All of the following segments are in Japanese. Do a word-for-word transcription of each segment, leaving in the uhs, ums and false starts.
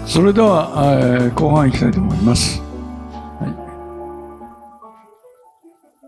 それでは、えー、後半いきたいと思います。はい、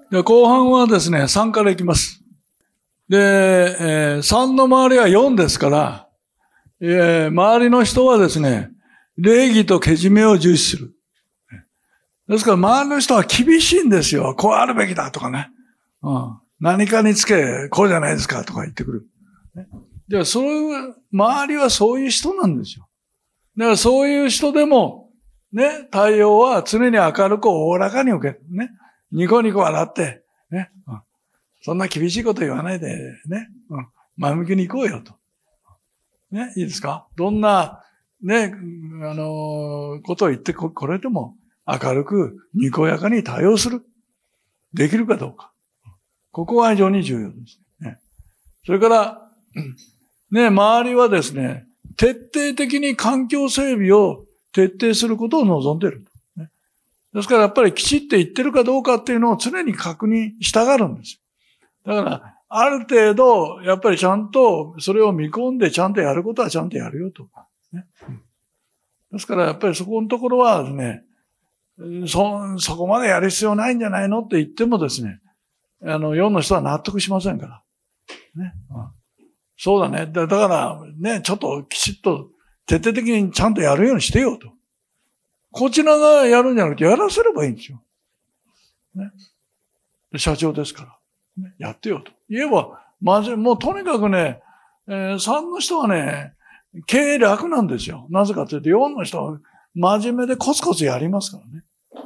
で後半はですね、さんからいきます。で、えー、さんの周りはよんですから、えー、周りの人はですね、礼儀とけじめを重視する。ですから周りの人は厳しいんですよ。こうあるべきだとかね。うん、何かにつけ、こうじゃないですかとか言ってくる。で、そういう、周りはそういう人なんですよ。だからそういう人でも、ね、対応は常に明るくおおらかに受ける。ね。ニコニコ笑って、ね。うん、そんな厳しいこと言わないで、ね。うん、前向きに行こうよと。ね、いいですか？どんな、ね、あのー、ことを言ってこれても明るく、にこやかに対応する。できるかどうか。ここは非常に重要ですね。それから、ね、周りはですね、徹底的に環境整備を徹底することを望んでいる。ですからやっぱりきちっと言ってるかどうかっていうのを常に確認したがるんですよ。だから、ある程度、やっぱりちゃんとそれを見込んでちゃんとやることはちゃんとやるよと。ね、ですからやっぱりそこのところはですね、そ、そこまでやる必要ないんじゃないのって言ってもですね、あの、世の人は納得しませんから。ね。うん、そうだね。だからね、ちょっときちっと徹底的にちゃんとやるようにしてよと。こちらがやるんじゃなくてやらせればいいんですよ。ね。社長ですから。ね、やってよと。言えば、まじ、もうとにかくね、えー、さんの人はね、経営楽なんですよ。なぜかというと、よんの人は真面目でコツコツやりますからね。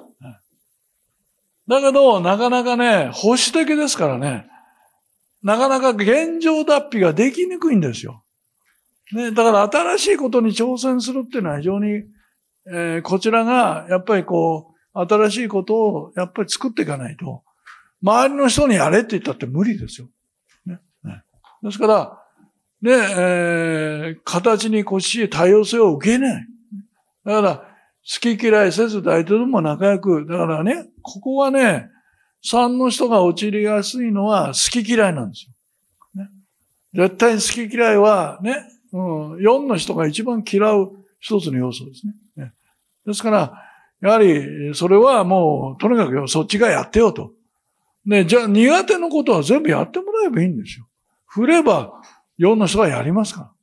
だけど、なかなかね、保守的ですからね、なかなか現状脱皮ができにくいんですよ。ね、だから新しいことに挑戦するっていうのは非常に、えー、こちらがやっぱりこう、新しいことをやっぱり作っていかないと、周りの人にやれって言ったって無理ですよ。ねね、ですから、ね、えー、形に腰し多様性を受けない。だから、好き嫌いせず誰とでも仲良く。だからね、ここはね、さんの人が陥りやすいのは好き嫌いなんですよ。ね、絶対に好き嫌いはね、うん、よんの人が一番嫌う一つの要素ですね。ね、ですから、やはり、それはもう、とにかくそっちがやってよと。ね、じゃあ苦手なことは全部やってもらえばいいんですよ。振ればよんの人がやりますから。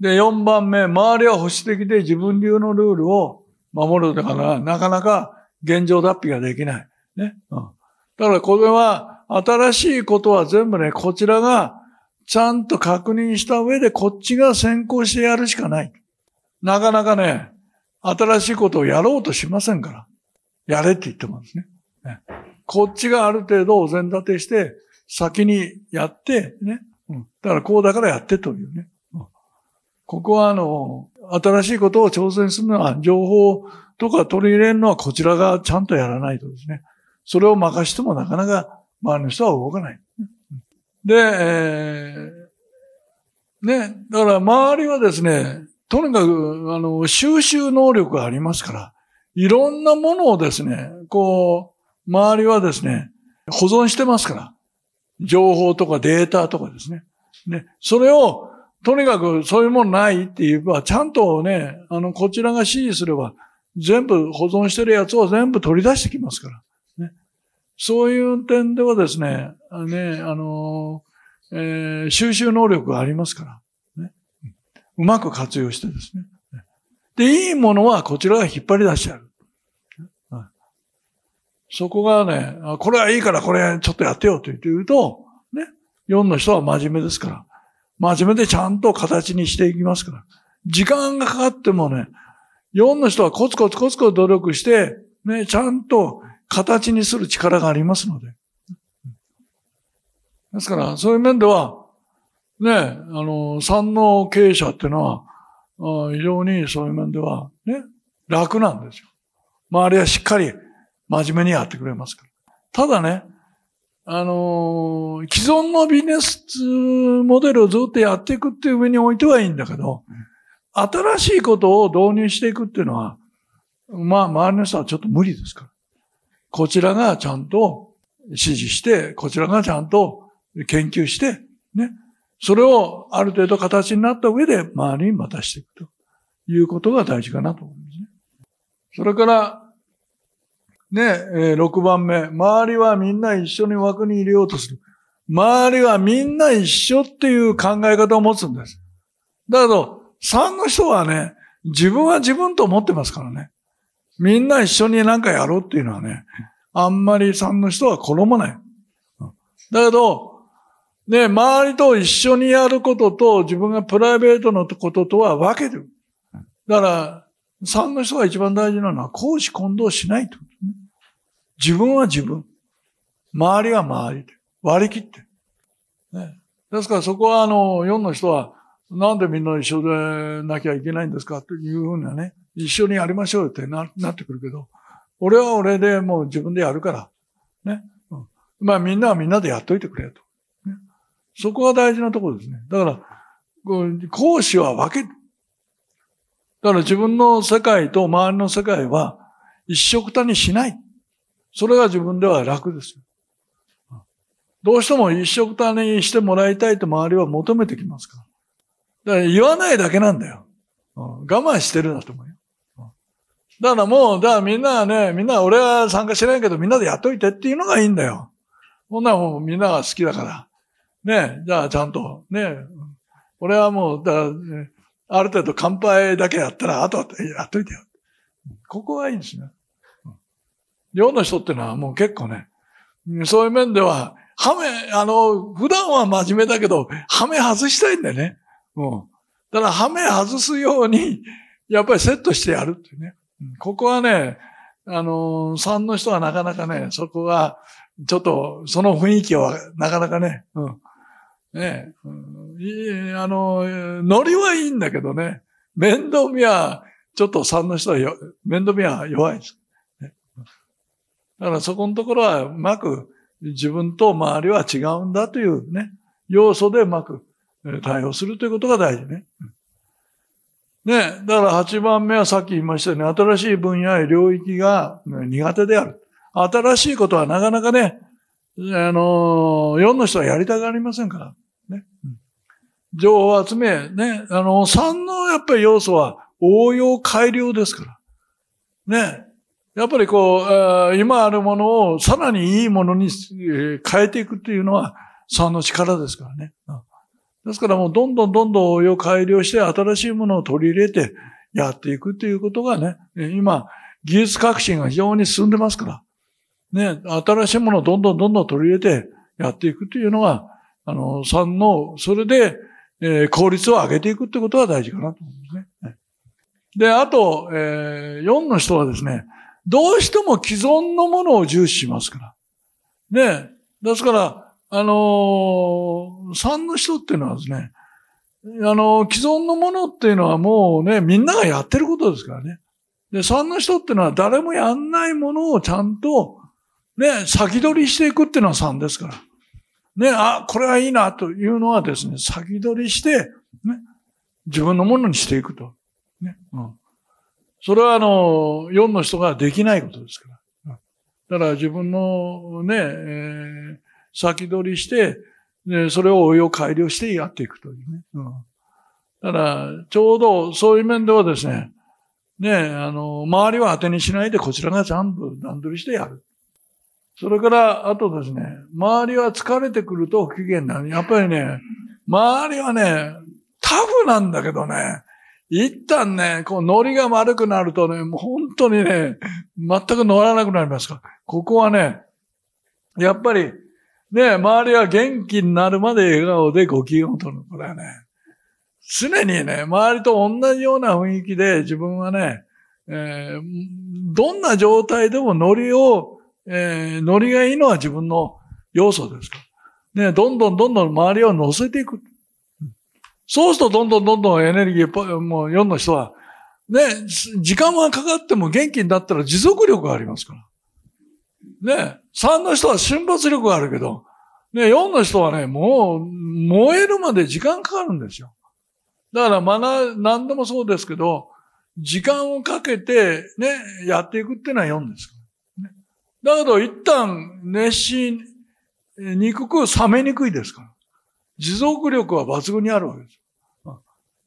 で、よんばんめ、周りは保守的で自分流のルールを守るだから、なかなか現状脱皮ができない。ね。うん。だからこれは、新しいことは全部ね、こちらがちゃんと確認した上でこっちが先行してやるしかない。なかなかね、新しいことをやろうとしませんから。やれって言ってますね。ね、こっちがある程度お膳立てして、先にやって、ね。うん、だからこうだからやってというね。うん、ここはあの、新しいことを挑戦するのは、情報とか取り入れるのはこちらがちゃんとやらないとですね。それを任してもなかなか周りの人は動かない。で、えー、ね、だから周りはですね、とにかく、あの、収集能力がありますから、いろんなものをですね、こう、周りはですね、保存してますから。情報とかデータとかですね。で、それを、とにかくそういうものないって言えば、ちゃんとね、あの、こちらが指示すれば、全部保存してるやつを全部取り出してきますから。ね、そういう点ではですね、ね、あの、えー、収集能力がありますから、ね。うまく活用してですね。で、いいものはこちらが引っ張り出してやる。そこがね、これはいいからこれちょっとやってよと言って言うと、ね、よんの人は真面目ですから、真面目でちゃんと形にしていきますから、時間がかかってもね、よんの人はコツコツコツコツ努力して、ね、ちゃんと形にする力がありますので。ですから、そういう面では、ね、あの、さんの経営者っていうのは、非常にそういう面では、ね、楽なんですよ。周りはしっかり真面目にやってくれますから。ただね、あのー、既存のビジネスモデルをずっとやっていくっていう上においてはいいんだけど、新しいことを導入していくっていうのは、まあ、周りの人はちょっと無理ですから。こちらがちゃんと指示して、こちらがちゃんと研究して、ね、それをある程度形になった上で周りに渡していくということが大事かなと思うんですね。それから、ね、えー、ろくばんめ、周りはみんな一緒に枠に入れようとする。周りはみんな一緒っていう考え方を持つんです。だけど、さんの人はね、自分は自分と思ってますからね。みんな一緒に何かやろうっていうのはね、あんまりさんの人は好まない。だけど、ね、周りと一緒にやることと自分がプライベートのこととは分ける。だから、さんの人が一番大事なのは公私混同しないと、ね。自分は自分。周りは周りで。割り切って。ね、ですからそこはあの、よんの人は、なんでみんな一緒でなきゃいけないんですかというふうなね、一緒にやりましょうってな、なってくるけど、俺は俺でもう自分でやるから、ね。うん、まあみんなはみんなでやっといてくれと。ね、そこが大事なところですね。だから、公私は分ける。だから自分の世界と周りの世界は一緒くたにしない。それが自分では楽ですよ。どうしても一緒くたにしてもらいたいと周りは求めてきますから。だから言わないだけなんだよ。我慢してるんだと思うよ。だからもう、だからみんなはね、みんな俺は参加しないけどみんなでやっといてっていうのがいいんだよ。こんなもんみんなが好きだから。ね、じゃあちゃんと、ね、俺はもう、だから、ね、ある程度乾杯だけやったら、あとはやっといてよ。ここがいいんですね。世の人ってのはもう結構ね、そういう面では、ハメ、あの、普段は真面目だけど、ハメ外したいんだよね。うん。だからハメ外すように、やっぱりセットしてやるっていうね。ここはね、あの、さんの人はなかなかね、そこが、ちょっと、その雰囲気はなかなかね、うん。ね、うん、いあの、ノリはいいんだけどね、面倒見は、ちょっとさんの人はよ面倒見は弱いです、ね。だからそこのところはうまく自分と周りは違うんだというね、要素でうまく対応するということが大事ね。ね、だからはちばんめはさっき言いましたように、新しい分野や領域が苦手である。新しいことはなかなかね、あの、よんの人はやりたがりませんから。ね。情報を集め、ね。あの、さんのやっぱり要素は応用改良ですから。ね。やっぱりこう、今あるものをさらにいいものに変えていくっていうのはさんの力ですからね。ですからもうどんどんどんどん応用改良して新しいものを取り入れてやっていくっていうことがね、今、技術革新が非常に進んでますから。ね、新しいものをどんどんどんどん取り入れてやっていくというのが、あの、さんの、それで、えー、効率を上げていくってことが大事かなと思うんですね。で、あと、えー、よんの人はですね、どうしても既存のものを重視しますから。ね、ですから、あのー、さんの人っていうのはですね、あのー、既存のものっていうのはもうね、みんながやってることですからね。で、さんの人っていうのは誰もやんないものをちゃんと、ね、先取りしていくっていうのはさんですから。ね、あ、これはいいなというのはですね、先取りして、ね、自分のものにしていくと。ね、うん。それはあの、よんの人ができないことですから。だから自分のね、えー、先取りして、ね、それを応用改良してやっていくというね。うん。だから、ちょうどそういう面ではですね、ね、あの、周りは当てにしないでこちらがちゃんと段取りしてやる。それから、あとですね、周りは疲れてくると不機嫌になる。やっぱりね、周りはね、タフなんだけどね、一旦ね、こう、ノリが悪くなるとね、もう本当にね、全く乗らなくなりますから。ここはね、やっぱり、ね、周りは元気になるまで笑顔でご機嫌を取る。これはね、常にね、周りと同じような雰囲気で自分はね、えー、どんな状態でもノリを、えー、ノリがいいのは自分の要素ですから。ね、どんどんどんどん周りを乗せていく。そうするとどんどんどんどんエネルギー、もうよんの人は、ね、時間はかかっても元気になったら持続力がありますから。ね、さんの人は瞬発力があるけど、ね、よんの人はね、もう燃えるまで時間かかるんですよ。だから学、何でもそうですけど、時間をかけてね、やっていくっていうのはよんです。だけど一旦熱しにくく冷めにくいですから。持続力は抜群にあるわけです。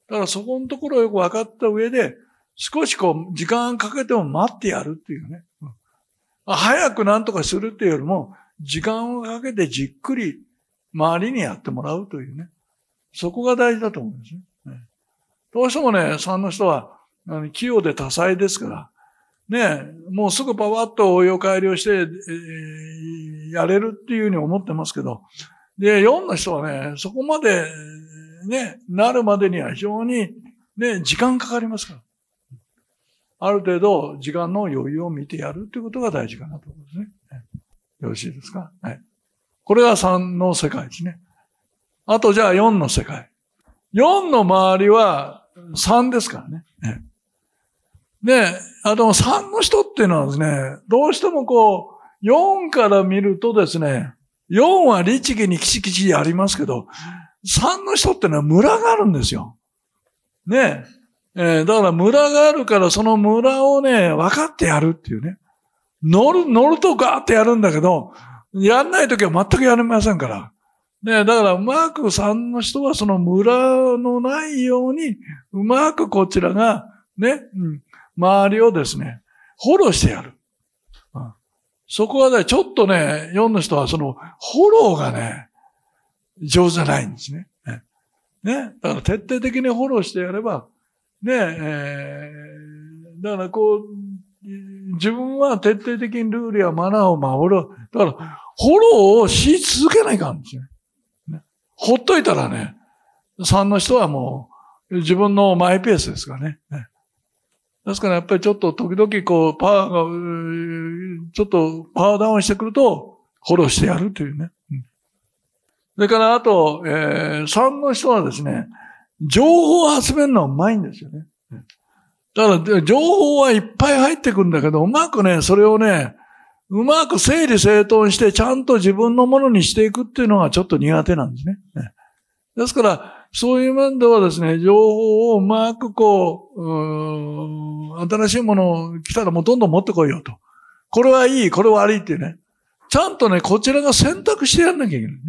だからそこのところをよく分かった上で、少しこう、時間かけても待ってやるっていうね。うん、早くなんとかするっていうよりも、時間をかけてじっくり周りにやってもらうというね。そこが大事だと思うんですね。どうしてもね、さんの人は、器用で多彩ですから、ね、もうすぐパワッと応用改良して、えー、やれるっていうふうに思ってますけど、で、よんの人はね、そこまで、ね、なるまでには非常に、ね、時間かかりますから。ある程度、時間の余裕を見てやるっていうことが大事かなと思うんですね。よろしいですか？はい。これがさんの世界ですね。あとじゃあよんの世界。よんの周りはさんですからね。で、あとさんの人っていうのはですね、どうしてもこう、よんから見るとですね、よんは律儀にキチキチありますけど、さんの人ってのはムラがあるんですよ。ねえ。ー、だからムラがあるからそのムラをね、分かってやるっていうね。乗る、乗るとガーってやるんだけど、やんないときは全くやれませんから。ね、だからうまくさんの人はそのムラのないように、うまくこちらがね、うん、周りをですね、フォローしてやる。うん、そこはね、ちょっとね、よんの人はそのフォローがね、上手じゃないんですね。ね。だから徹底的にフォローしてやれば、ね、えー、だからこう、自分は徹底的にルールやマナーを守る。だから、フォローをし続けないかんですよ。ね、ほっといたらね、さんの人はもう自分のマイペースですからね。ね、ですからやっぱりちょっと時々こう、パワーが、ちょっとパワーダウンしてくると、フォローしてやるというね。うん、それからあと、えー、さんの人はですね、情報を集めるのはうまいんですよね。だから、情報はいっぱい入ってくるんだけど、うまくね、それをね、うまく整理整頓して、ちゃんと自分のものにしていくっていうのがちょっと苦手なんですね。ですから、そういう面ではですね、情報をうまくこう、うーん、新しいもの来たらもうどんどん持ってこいよと。これはいい、これは悪いっていうね。ちゃんとね、こちらが選択してやんなきゃいけないね。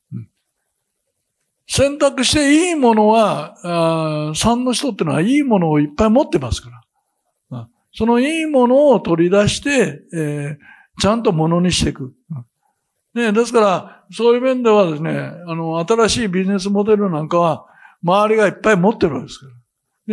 選択していいものは、さんの人ってのはいいものをいっぱい持ってますから。そのいいものを取り出して、えー、ちゃんとものにしていく。ね、ですから、そういう面ではですね、あの、新しいビジネスモデルなんかは、周りがいっぱい持ってるわけですから。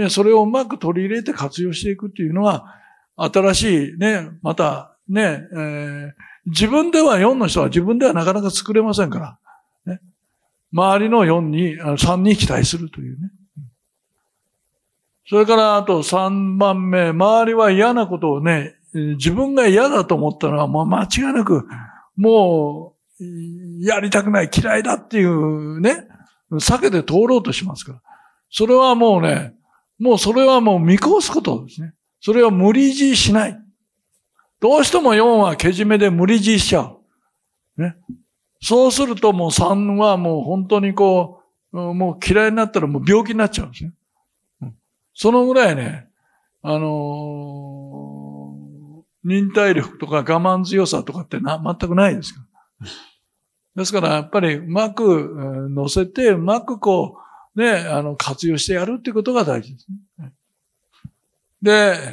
ね、それをうまく取り入れて活用していくっていうのは、新しいね、またね、えー、自分ではよんの人は自分ではなかなか作れませんから。ね、周りのよんに、さんに期待するというね。それからあとさんばんめ、周りは嫌なことをね、自分が嫌だと思ったのはもう間違いなく、もう、やりたくない、嫌いだっていうね、避けて通ろうとしますから。それはもうね、もうそれはもう見越すことですね。それは無理強いしない。どうしてもよんはけじめで無理強いしちゃう。ね。そうするともうさんはもう本当にこう、もう嫌いになったらもう病気になっちゃうんですね。そのぐらいね、あのー、忍耐力とか我慢強さとかってな、全くないですから。ですからやっぱりうまく乗せて、うまくこう、ね、あの、活用してやるっていうことが大事ですね。で、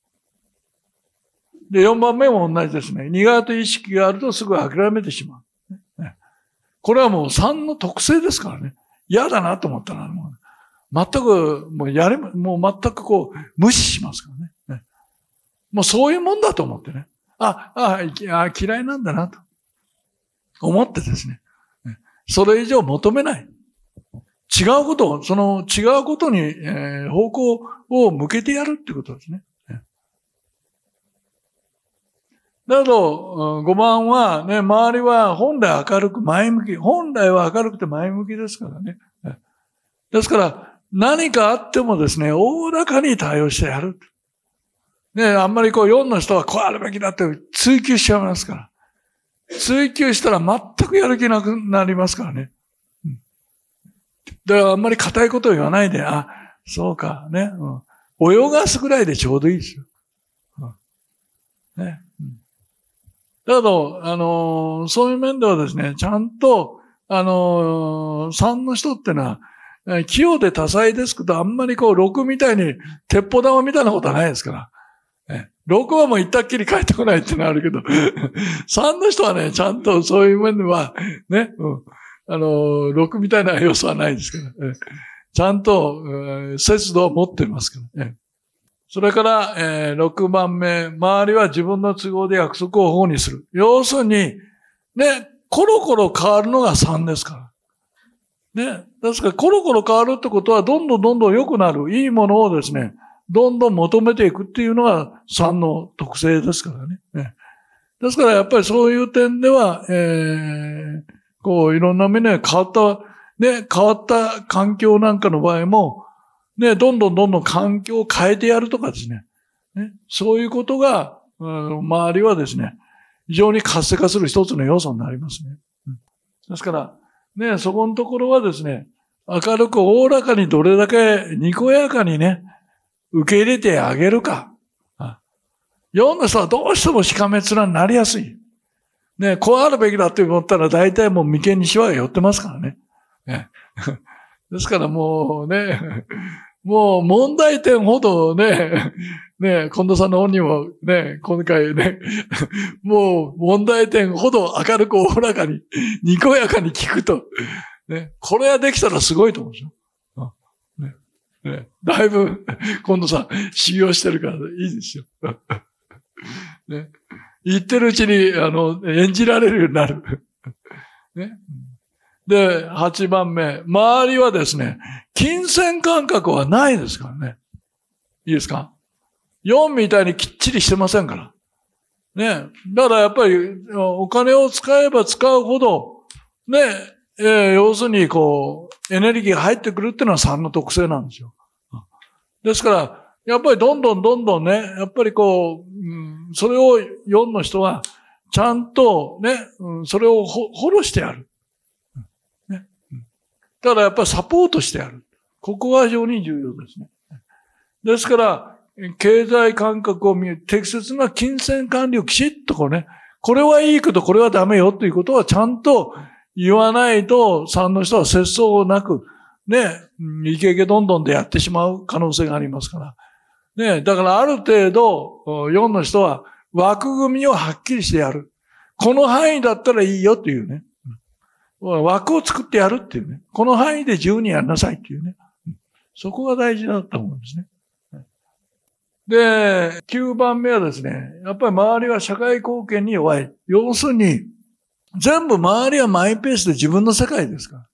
で、よんばんめも同じですね。苦手意識があるとすぐ諦めてしまう。これはもうさんの特性ですからね。嫌だなと思ったら、もう全く、もうやれ、もう全くこう、無視しますからね。もうそういうもんだと思ってね。あ、あ、あ嫌いなんだなと思ってですね。それ以上求めない。違うことを、その違うことに、えー、方向を向けてやるってことですね。だけど、ごばんはね、周りは本来明るく前向き。本来は明るくて前向きですからね。ですから、何かあってもですね、おおらかに対応してやる。ね、あんまりこうよんの人はこうあるべきだって追求しちゃいますから。追求したら全くやる気なくなりますからね。だからあんまり固いことを言わないで、あ、そうか、ね。うん、泳がすぐらいでちょうどいいですよ。うん、ね。だけど、あのー、そういう面ではですね、ちゃんと、あのー、さんの人ってのは、 器用で多彩ですけど、あんまりこう、ろくみたいに、鉄砲玉みたいなことはないですから。ろくはもう行ったっきり帰ってこないってのはあるけど、さんの人はね、ちゃんとそういう面では、ね、うん、あの、ろくみたいな要素はないですから、ちゃんと、えー、節度を持ってますから、ね。それから、えー、ろくばんめ、周りは自分の都合で約束を保護にする。要するに、ね、コロコロ変わるのがさんですから。ね。ですから、コロコロ変わるってことは、どんどんどんどん良くなる、いいものをですね、どんどん求めていくっていうのがさんの特性ですからね。ね。ですから、やっぱりそういう点では、えー、こう、いろんな面で変わった、ね、変わった環境なんかの場合も、ね、どんどんどんどん環境を変えてやるとかですね。ね、そういうことが、うん、周りはですね、非常に活性化する一つの要素になりますね。うん、ですから、ね、そこのところはですね、明るくおおらかにどれだけにこやかにね、受け入れてあげるか。よんの人はどうしてもしかめ面になりやすい。ね、こうあるべきだって思ったら大体もう眉間にシワが寄ってますからね。ねですからもうね、もう問題点ほどね、ね、近藤さんの本人もね、今回ね、もう問題点ほど明るくおおらかに、にこやかに聞くと、ね、これができたらすごいと思うんですよ。ねね、だいぶ、近藤さん修行してるからいいですよ。ね、言ってるうちに、あの、演じられるようになる。ね、で、はちばんめ。周りはですね、金銭感覚はないですからね。いいですか？ よん みたいにきっちりしてませんから。ね。だからやっぱり、お金を使えば使うほど、ね、えー、要するにこう、エネルギーが入ってくるっていうのはさんの特性なんですよ。ですから、やっぱりどんどんどんどんね、やっぱりこう、うん、それをよんの人は、ちゃんとね、うん、それをフォローしてやる。ね、だからやっぱりサポートしてやる。ここが非常に重要ですね。ですから、経済感覚を見る、適切な金銭管理をきちっとこうね、これはいいけどこれはダメよということはちゃんと言わないと、さんの人は節操なく、ね、イケイケどんどんでやってしまう可能性がありますから。ね、だからある程度、よんの人は枠組みをはっきりしてやる。この範囲だったらいいよっていうね。枠を作ってやるっていうね。この範囲で自由にやりなさいっていうね。そこが大事だと思うんですね。で、きゅうばんめはですね、やっぱり周りは社会貢献に弱い。要するに、全部周りはマイペースで自分の世界ですから。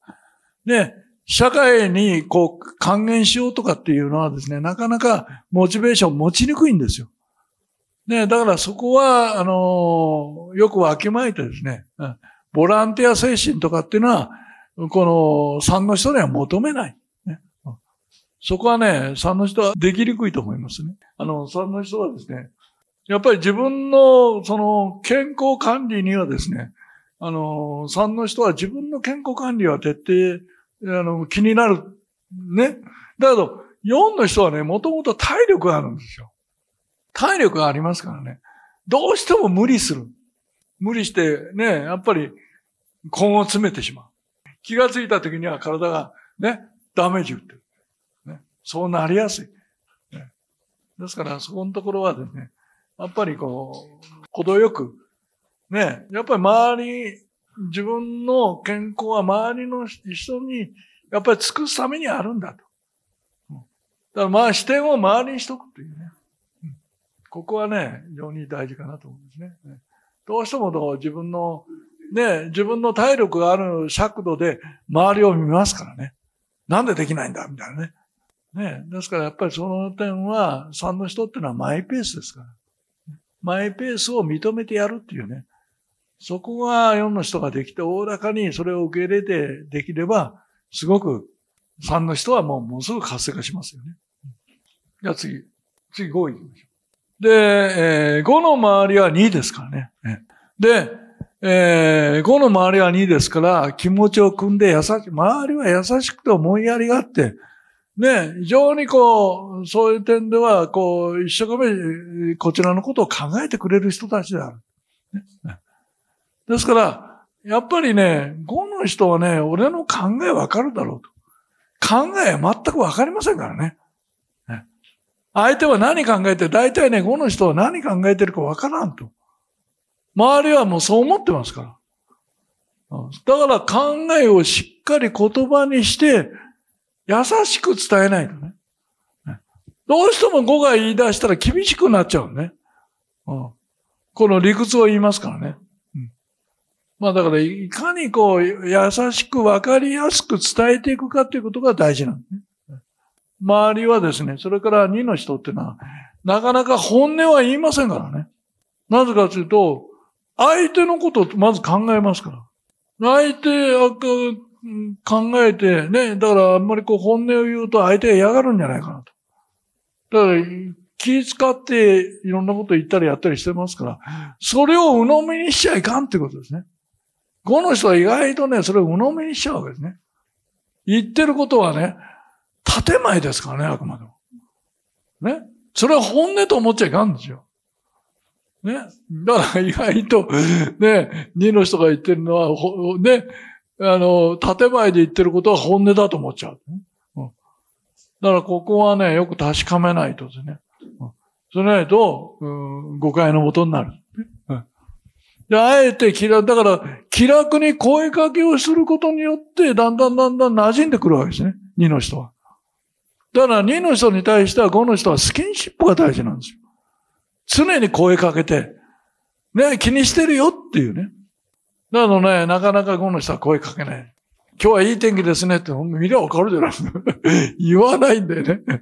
ね、社会にこう還元しようとかっていうのはですね、なかなかモチベーション持ちにくいんですよ。ね、だからそこは、あの、よくわきまえてですね、ボランティア精神とかっていうのは、このさんの人には求めない。ね、そこはね、さんの人はできにくいと思いますね。あの、さんの人はですね、やっぱり自分のその健康管理にはですね、あの、さんの人は自分の健康管理は徹底、あの、気になる。ね。だけど、よんの人はね、もともと体力があるんですよ。体力がありますからね。どうしても無理する。無理してね、やっぱり根を詰めてしまう。気がついた時には体がね、ダメージ打ってる。ね、そうなりやすい。ね、ですから、そこのところはですね、やっぱりこう、程よく、ね、やっぱり周り、自分の健康は周りの人に、やっぱり尽くすためにあるんだと。だからまあ視点を周りにしとくというね。ここはね、非常に大事かなと思うんですね。どうしても自分の、ね、自分の体力がある尺度で周りを見ますからね。なんでできないんだみたいなね。ね、ですからやっぱりその点は、さんの人っていうのはマイペースですから。マイペースを認めてやるっていうね。そこがよんの人ができて、おおらかにそれを受け入れてできれば、すごくさんの人はもうもうすぐ活性化しますよね。じゃあ次。次ご行きましょう。で、えー、ごの周りはにですからね。で、えー、ごの周りはにですから、気持ちを汲んで優しい。周りは優しくて思いやりがあって、ね、非常にこう、そういう点では、こう、一生懸命こちらのことを考えてくれる人たちである。ね、ですから、やっぱりね、ごの人はね、俺の考えわかるだろうと。 考えは全くわかりませんからね。相手は何考えて、大体ね、この人は何考えてるかわからんと。周りはもうそう思ってますから。だから考えをしっかり言葉にして、優しく伝えないとね。どうしても語が言い出したら厳しくなっちゃうね。この理屈を言いますからね。まあだからいかにこう優しくわかりやすく伝えていくかということが大事なんですね。周りはですね、それからにの人っていうのは、なかなか本音は言いませんからね。なぜかというと、相手のことをまず考えますから。相手を考えてね、だからあんまりこう本音を言うと相手が嫌がるんじゃないかなと。だから気使っていろんなこと言ったりやったりしてますから、それを鵜呑みにしちゃいかんってことですね。この人は意外とね、それを鵜呑みにしちゃうわけですね。言ってることはね、建前ですからね、あくまでも。ね。それは本音と思っちゃいかんんですよ。ね。だから意外と、ね、にの人が言ってるのは、ね、あの、建前で言ってることは本音だと思っちゃう。うん、だからここはね、よく確かめないとですね。うん、それないと、うん、誤解のもとになる。うん、で、あえて気楽、だから、気楽に声かけをすることによって、だんだんだんだん馴染んでくるわけですね。にの人は。だからにの人に対してはごの人はスキンシップが大事なんですよ。常に声かけて、ね、気にしてるよっていうね。だからね、なかなかごの人は声かけない。今日はいい天気ですねって、見りゃわかるじゃないですか。言わないんだよね。ね、だ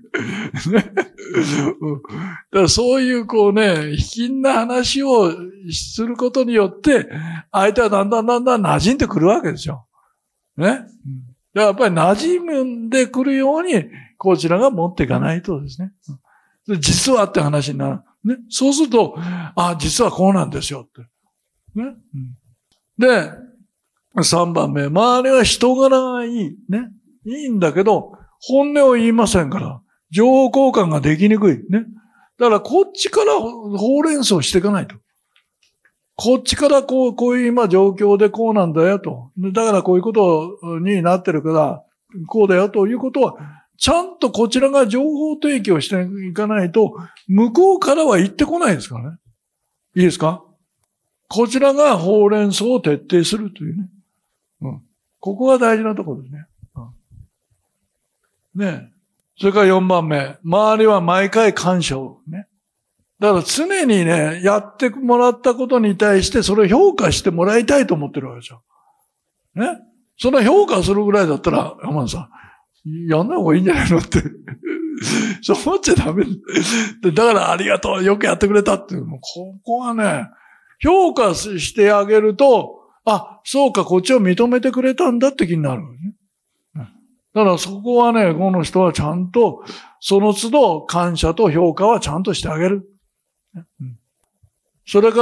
からそういうこうね、卑近な話をすることによって、相手はだんだんだんだん馴染んでくるわけですよ。ね。だからやっぱり馴染んでくるように、こちらが持っていかないとですね。実はって話になる。ね。そうすると、あ、実はこうなんですよって。ね。で、さんばんめ、周りは人柄がいい。ね。いいんだけど、本音を言いませんから、情報交換ができにくい。ね。だからこっちからほうれん草していかないと。こっちからこう、こういう今状況でこうなんだよと。だからこういうことになってるから、こうだよということは、ちゃんとこちらが情報提供していかないと、向こうからは言ってこないですからね。いいですか？こちらがほうれん草を徹底するというね。うん。ここが大事なところですね。うん、ねえ。それからよんばんめ。周りは毎回感謝をね。だから常にね、やってもらったことに対してそれを評価してもらいたいと思ってるわけですよ。ね。その評価するぐらいだったら、山田さん、やんない方がいいんじゃないのって。そう思っちゃダメ。だからありがとう。よくやってくれたっていう。ここはね、評価してあげると、あ、そうか、こっちを認めてくれたんだって気になる、ね。だからそこはね、この人はちゃんと、その都度感謝と評価はちゃんとしてあげる。それから、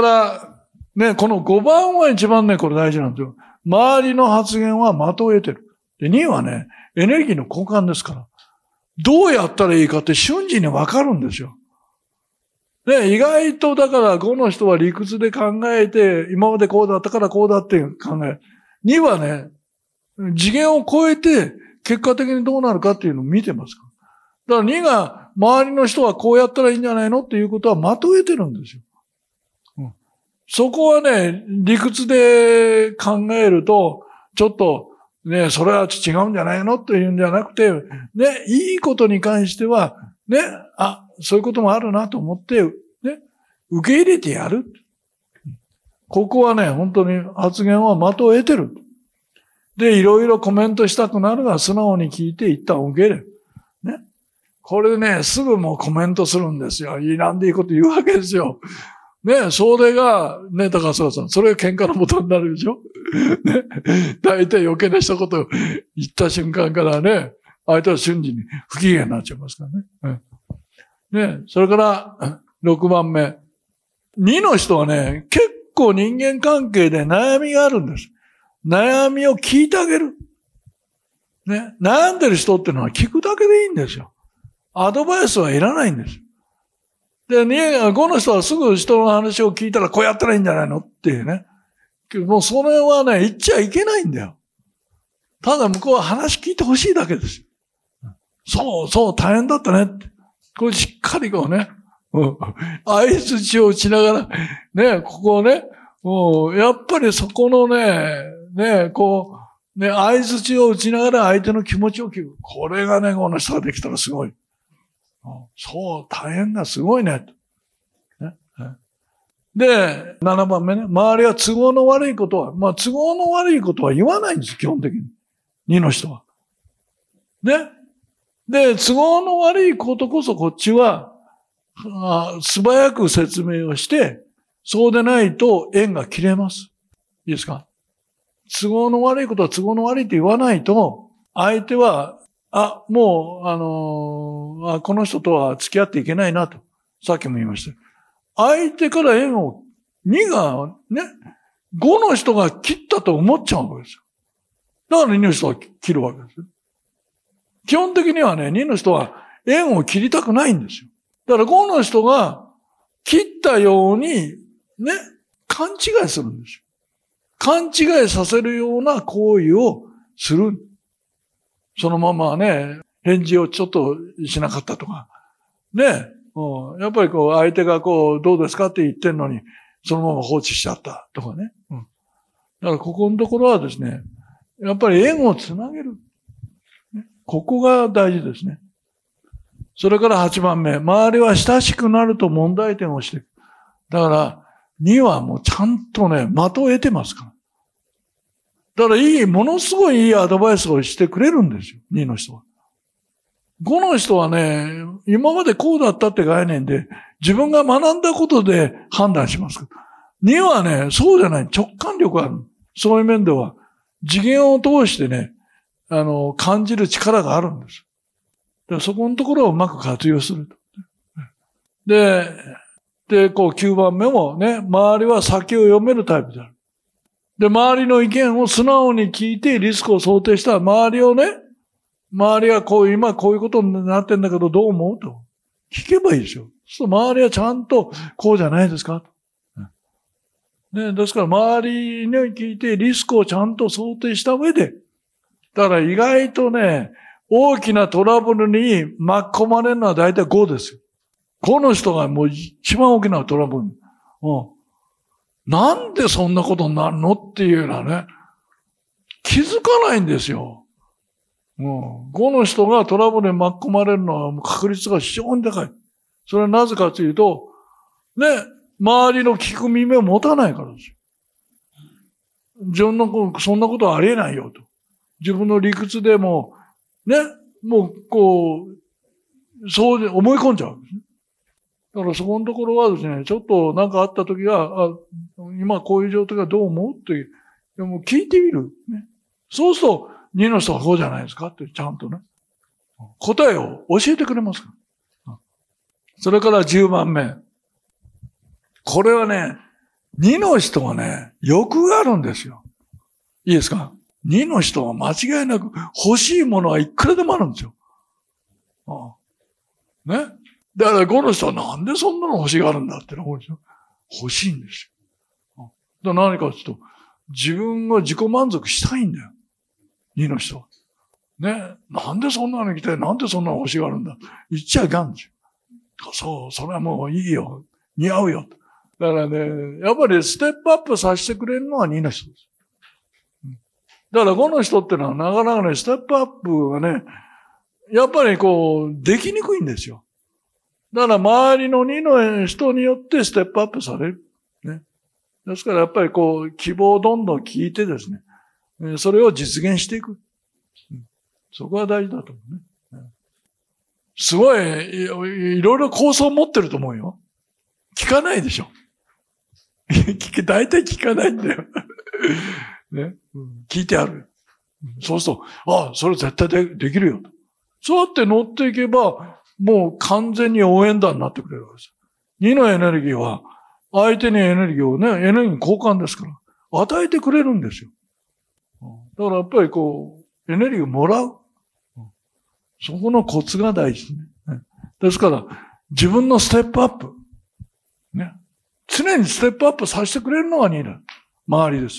ね、このごばんは一番ね、これ大事なんですよ。周りの発言は的を得てる。で、にはね、エネルギーの交換ですから。どうやったらいいかって瞬時にわかるんですよ。で、意外とだからごの人は理屈で考えて、今までこうだったからこうだって考え。にはね、次元を超えて結果的にどうなるかっていうのを見てますから。だからにが周りの人はこうやったらいいんじゃないのっていうことは的を得てるんですよ。うん、そこはね、理屈で考えると、ちょっとね、それは違うんじゃないのっていうんじゃなくて、ね、いいことに関しては、ね、あ、そういうこともあるなと思って、ね、受け入れてやる。ここはね、本当に発言は的を得てる。で、いろいろコメントしたくなるが素直に聞いて一旦受け入れる。ね。これね、すぐもうコメントするんですよ。いらんでいいこと言うわけですよ。ね、それが、ね、高澤さん、それが喧嘩の元になるでしょ。ね。大体余計な一言言った瞬間からね、相手は瞬時に不機嫌になっちゃいますからね。ね。それから、ろくばんめ。にの人はね、結構人間関係で悩みがあるんです。悩みを聞いてあげる。ね。悩んでる人ってのは聞くだけでいいんですよ。アドバイスはいらないんです。で、ごの人はすぐ人の話を聞いたらこうやったらいいんじゃないのっていうね。もうそれはね、言っちゃいけないんだよ。ただ向こうは話聞いてほしいだけです。 そう、そう、大変だったねって。これしっかりこうね、うん、相槌を打ちながら、ね、ここをね、もう、やっぱりそこのね、ね、こう、ね、相槌を打ちながら相手の気持ちを聞く。これがね、この人ができたらすごい。そう、大変だ、すごいね。ねで、ななばんめね、周りは都合の悪いことは、まあ都合の悪いことは言わないんです、基本的に。にの人は。ね。で、都合の悪いことこそこっちは、あ素早く説明をして、そうでないと縁が切れます。いいですか？都合の悪いことは都合の悪いって言わないと、相手は、あ、もう、あのー、あこの人とは付き合っていけないなと。さっきも言いました。相手から縁を、にが、ね、ごの人が切ったと思っちゃうわけですよ。だからにの人は切るわけですよ。基本的にはね、にの人は縁を切りたくないんですよ。だからごの人が切ったように、ね、勘違いするんですよ。勘違いさせるような行為をする。そのままね、返事をちょっとしなかったとか。ね、うん、やっぱりこう相手がこうどうですかって言ってんのに、そのまま放置しちゃったとかね。うん、だからここのところはですね、やっぱり縁をつなげる。ね、ここが大事ですね。それからはちばんめ、周りは親しくなると問題点をしていく。だから、にはもうちゃんとね、的を得てますから。だからいい、ものすごいいいアドバイスをしてくれるんですよ、にの人は。ごの人はね、今までこうだったって概念で、自分が学んだことで判断しますから。にはね、そうじゃない、直感力がある。そういう面では、次元を通してね、あの、感じる力があるんです。だからそこのところをうまく活用すると。で、で、こうきゅうばんめもね、周りは先を読めるタイプである。で、周りの意見を素直に聞いてリスクを想定した周りをね、周りはこう、今こういうことになってんだけどどう思うと聞けばいいですよ。そうすると周りはちゃんとこうじゃないですかと。ね、ですから周りに聞いてリスクをちゃんと想定した上で、だから意外とね、大きなトラブルに巻き込まれるのは大体ごですよ。ごの人がもう一番大きなトラブル。うん。なんでそんなことになるのっていうようなね。気づかないんですよ。うん。ごの人がトラブルに巻き込まれるのは確率が非常に高い。それはなぜかというと、ね、周りの聞く耳を持たないからですよ。自分の、そんなことはありえないよと。自分の理屈でも、ね、もう、こう、そう思い込んじゃうんですね。だからそこのところはですね、ちょっとなんかあったときは、あ、今こういう状態がどう思うっていう、でも聞いてみる。ね。そうすると、にの人はこうじゃないですかってちゃんとね、答えを教えてくれますから。それからじゅうばんめ。これはね、にの人はね、欲があるんですよ。いいですか？にの人は間違いなく欲しいものはいくらでもあるんですよ。ああね。だからごの人はなんでそんなの欲しがるんだって思うんですよ。欲しいんですよ。だから何かというと、自分が自己満足したいんだよ。にの人は。ね。なんでそんなの来て、なんでそんなの欲しがるんだ。言っちゃいかんですよ。そう、それはもういいよ。似合うよ。だからね、やっぱりステップアップさせてくれるのはにの人です。だからごの人ってのはなかなかね、ステップアップがね、やっぱりこう、できにくいんですよ。だから周りのにの人によってステップアップされる。ね。ですからやっぱりこう、希望をどんどん聞いてですね、それを実現していく。そこが大事だと思うね。すごい、いろいろ構想を持ってると思うよ。聞かないでしょ。聞け、大体聞かないんだよ。ね、聞いてある。そうすると、ああ、それ絶対でできるよと。そうやって乗っていけば、もう完全に応援団になってくれるわけです。にのエネルギーは、相手にエネルギーをね、エネルギー交換ですから、与えてくれるんですよ。だからやっぱりこう、エネルギーをもらう。そこのコツが大事ね。ですから、自分のステップアップ。ね。常にステップアップさせてくれるのがにだ。周りです。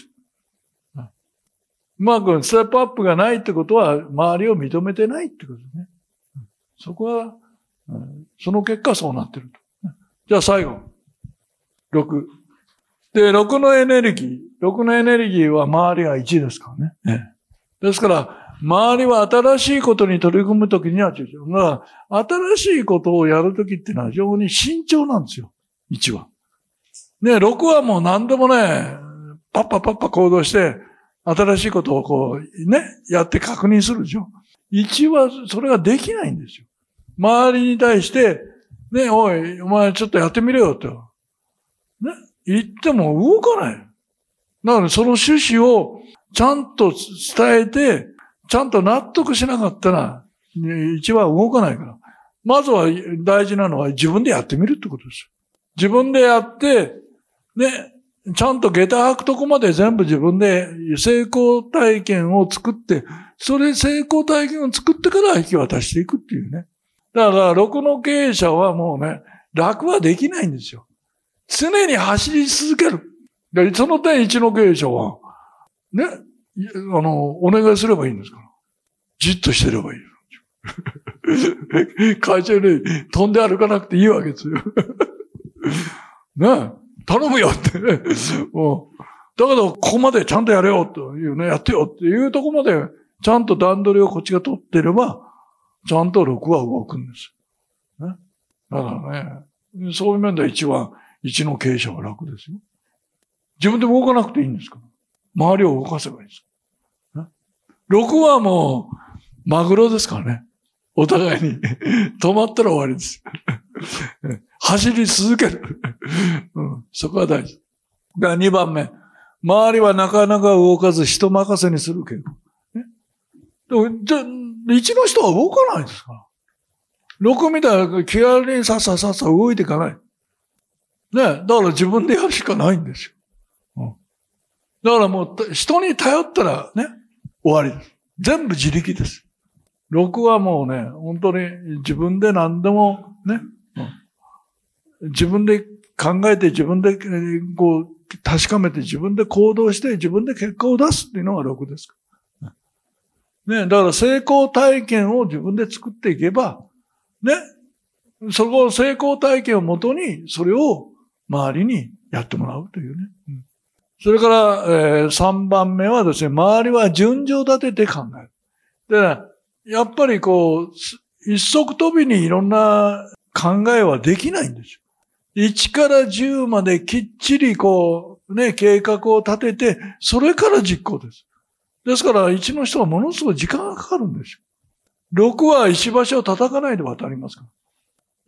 うまくステップアップがないってことは、周りを認めてないってことですね。 そこは、うん、その結果そうなってると。じゃあ最後。ろく。で、ろくのエネルギー。ろくのエネルギーは周りがいちですからね。ねですから、周りは新しいことに取り組むときには中心。だから、新しいことをやるときっていうのは非常に慎重なんですよ。いちは。ね、ろくはもう何でもね、パッパパッパ行動して、新しいことをこう、ね、やって確認するでしょ。いちはそれができないんですよ。周りに対して、ね、おい、お前ちょっとやってみろよと。ね、言っても動かない。だからその趣旨をちゃんと伝えて、ちゃんと納得しなかったら、いちは動かないから。まずは大事なのは自分でやってみるってことですよ。自分でやって、ね、ちゃんと下駄履くとこまで全部自分で成功体験を作って、それ成功体験を作ってから引き渡していくっていうね。だから、ろくの経営者はもうね、楽はできないんですよ。常に走り続ける。でその点いちの経営者は、ね、あの、お願いすればいいんですから。じっとしてればいい。会社に飛んで歩かなくていいわけですよ。ね、頼むよってね。もうだけど、ここまでちゃんとやれよというね、やってよっていうところまで、ちゃんと段取りをこっちが取ってれば、ちゃんとろくは動くんです。ね、だからね、そういう面ではいちは、いちの経営者は楽ですよ。自分で動かなくていいんですから。周りを動かせばいいです。ね、ろくはもう、マグロですからね。お互いに。止まったら終わりです。走り続ける、うん。そこは大事。だからにばんめ。周りはなかなか動かず人任せにするけど。ね、じゃいちの人は動かないですから。ろくみたいな気軽にさっささっさ動いていかない。ね。だから自分でやるしかないんですよ。うん、だからもう人に頼ったらね、終わりです。全部自力です。ろくはもうね、本当に自分で何でもね、うん、自分で考えて自分でこう確かめて自分で行動して自分で結果を出すっていうのがろくです。ね、だから成功体験を自分で作っていけば、ね、そこを成功体験をもとにそれを周りにやってもらうというね。うん、それから、えー、さんばんめはですね、周りは順序立てて考える。で、やっぱりこう、一足飛びにいろんな考えはできないんですよ。いちからじゅうまできっちりこう、ね、計画を立てて、それから実行です。ですから、いちの人はものすごい時間がかかるんですよ。ろくは石橋を叩かないで渡りますから。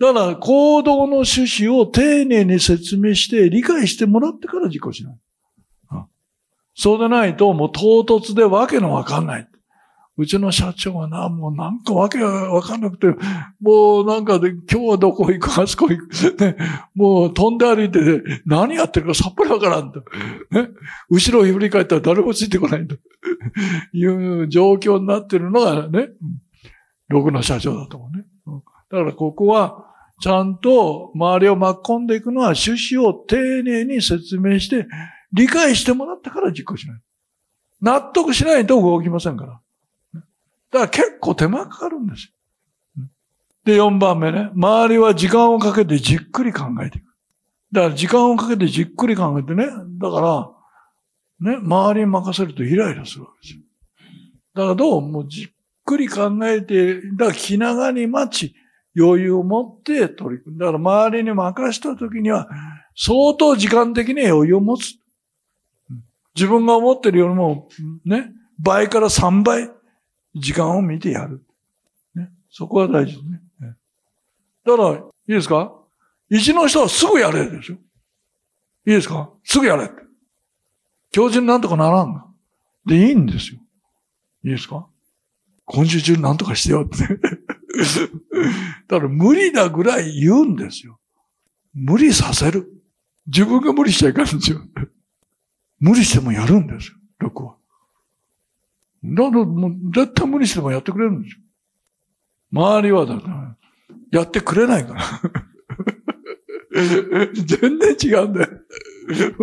だから、行動の趣旨を丁寧に説明して理解してもらってから実行しない。うん、そうでないと、もう唐突でわけのわかんない。うちの社長はな、もうなんかわけがわかんなくて、もうなんかで、今日はどこ行く、あそこ行く、ね、もう飛んで歩いて、ね、何やってるかさっぱりわからんと。ね、後ろを振り返ったら誰もついてこないという状況になってるのがね、ろくの社長だと思うね。だからここは、ちゃんと周りを巻き込んでいくのは趣旨を丁寧に説明して、理解してもらってから実行しない。納得しないと動きませんから。だから結構手間かかるんですよ。で、よんばんめね。周りは時間をかけてじっくり考えていく。だから時間をかけてじっくり考えてね。だから、ね、周りに任せるとイライラするわけですよ。だからどうもうじっくり考えて、だから気長に待ち、余裕を持って取り組む。だから周りに任したときには、相当時間的に余裕を持つ。自分が思ってるよりも、ね、倍からさんばい。時間を見てやる。ね、そこは大事ですね。だから、いいですか？いちの人はすぐやれですよ。いいですか？すぐやれって。今日中になんとかならんの。で、いいんですよ。いいですか？今週中になんとかしてよって。だから無理なぐらい言うんですよ。無理させる。自分が無理しちゃいかんんですよ。無理してもやるんですよ、ろくは。だからもう絶対無理してもやってくれるんですよ。周りはだから、やってくれないから。全然違うんだよ。ね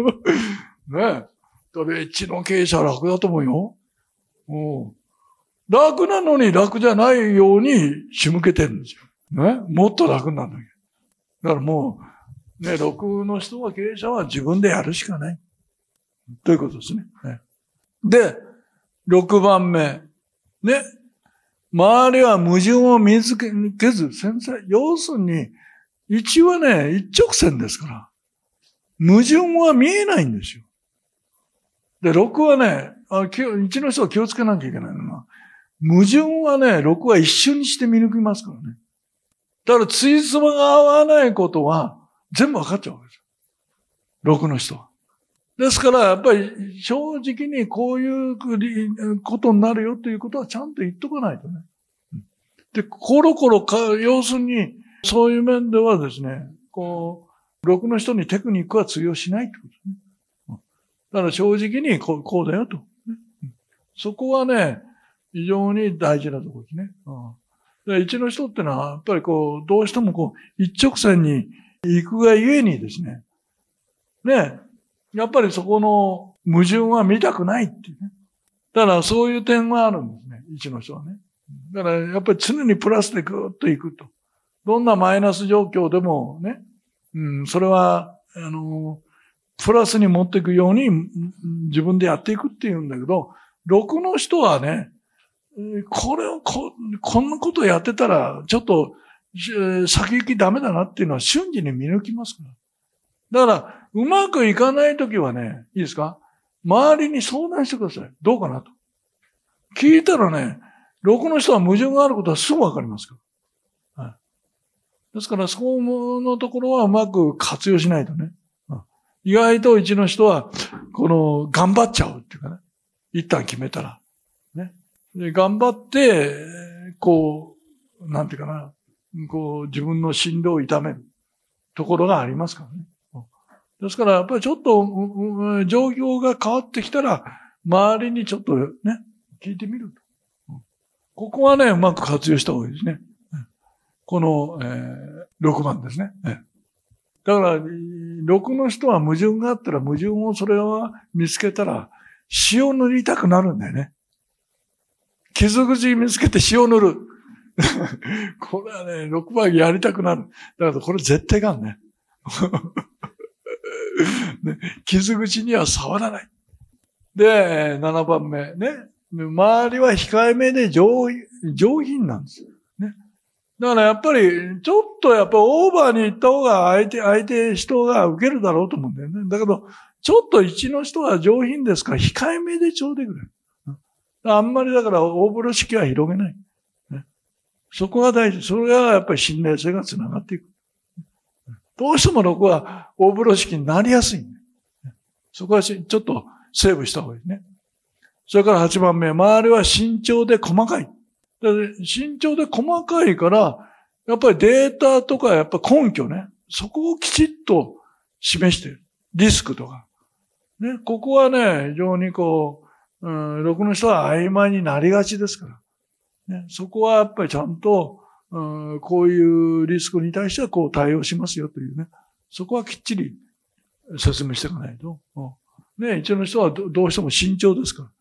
え。だから、いちの経営者は楽だと思うよ。うん。 楽なのに楽じゃないように仕向けてるんですよ。ね。もっと楽なんだけど。だからもう、ね、ろくの人は経営者は自分でやるしかない。ということですね。ねで、ろくばんめ。ね。周りは矛盾を見つけず、先生、要するに、一はね、一直線ですから。矛盾は見えないんですよ。で、ろくはね、あ一の人は気をつけなきゃいけないのは、矛盾はね、ろくは一瞬にして見抜きますからね。だから、ついつまが合わないことは、全部わかっちゃうわけですよ。ろくの人は。ですから、やっぱり、正直にこういうことになるよということはちゃんと言っとかないとね。で、コロコロか、要するに、そういう面ではですね、こう、ろくの人にテクニックは通用しないってことですね。だから正直にこう、こうだよと。そこはね、非常に大事なところですね。で、一の人ってのは、やっぱりこう、どうしてもこう、一直線に行くがゆえにですね、ね、やっぱりそこの矛盾は見たくないっていうね。だからそういう点はあるんですね、一の人はね。だからやっぱり常にプラスでぐーっと行くと。どんなマイナス状況でもね、うん、それは、あの、プラスに持っていくように自分でやっていくっていうんだけど、ろくの人はね、これをこ、こんなことやってたら、ちょっと先行きダメだなっていうのは瞬時に見抜きますから。だから、うまくいかないときはね、いいですか？周りに相談してください。どうかなと。聞いたらね、ろくの人は矛盾があることはすぐわかりますから。はい、ですから、そこのところはうまく活用しないとね。意外と一の人は、この、頑張っちゃうっていうかね。一旦決めたら。ね。で頑張って、こう、なんていうかな。こう、自分の心労を痛めるところがありますからね。ですから、やっぱりちょっと、状況が変わってきたら、周りにちょっとね、聞いてみると。ここはね、うまく活用した方がいいですね。この、えー、ろくばんですね。だから、ろくの人は矛盾があったら、矛盾をそれは見つけたら、塩を塗りたくなるんだよね。傷口見つけて塩を塗る。これはね、ろくばんやりたくなる。だからこれ絶対がんね。ね、傷口には触らない。で、ななばんめ。ね。周りは控えめで上上品なんですよ。ね。だからやっぱり、ちょっとやっぱオーバーに行った方が相手、相手人が受けるだろうと思うんだよね。だけど、ちょっと一の人は上品ですから、控えめでちょうでくれる。あんまりだから大風呂敷は広げない。ね。そこが大事。それがやっぱり信頼性がつながっていく。どうしてもろくは大風呂敷になりやすい。そこはちょっとセーブした方がいいね。それからはちばんめ、周りは慎重で細かい。慎重で細かいから、やっぱりデータとかやっぱ根拠ね、そこをきちっと示している。リスクとか。ね、ここはね、非常にこう、うん、ろくの人は曖昧になりがちですから。ね、そこはやっぱりちゃんと、うん、こういうリスクに対してはこう対応しますよというね。そこはきっちり説明していかないと。うん、ね、一の人は ど, どうしても慎重ですから。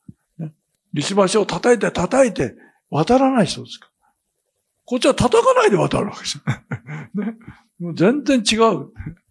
ね、石橋を叩いて叩いて渡らない人ですから。こっちは叩かないで渡るわけですよ。ね、もう全然違う。